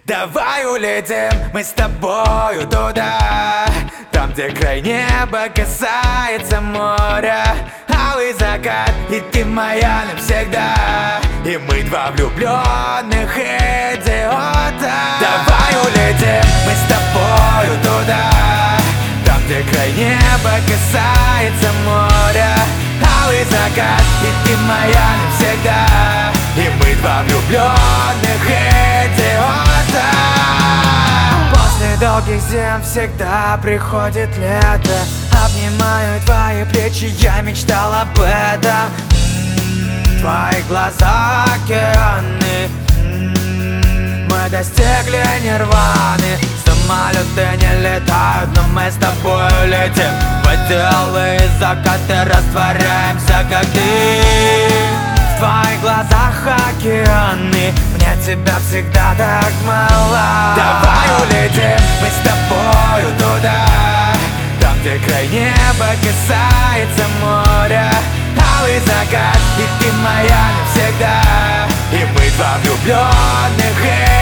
Давай улетим мы с тобою туда, там, где край неба касается моря. Алый закат, и ты моя навсегда, и мы два влюбленных идиота. Давай улетим мы с тобою туда, там, где край неба касается моря. Алый закат, и ты моя навсегда, и мы два влюбленных идиота. После долгих зим всегда приходит лето. Обнимаю твои плечи, я мечтал об этом. В твоих глазах океаны, мы достигли нирваны. Самолеты не летают, но мы с тобой летим в отделы и закаты, растворяемся как дым. В твоих глазах океаны, мне тебя всегда так мало. Давай улетим мы с тобою туда, там, где край неба касается моря. Алый закат, и ты моя навсегда, и мы два влюбленных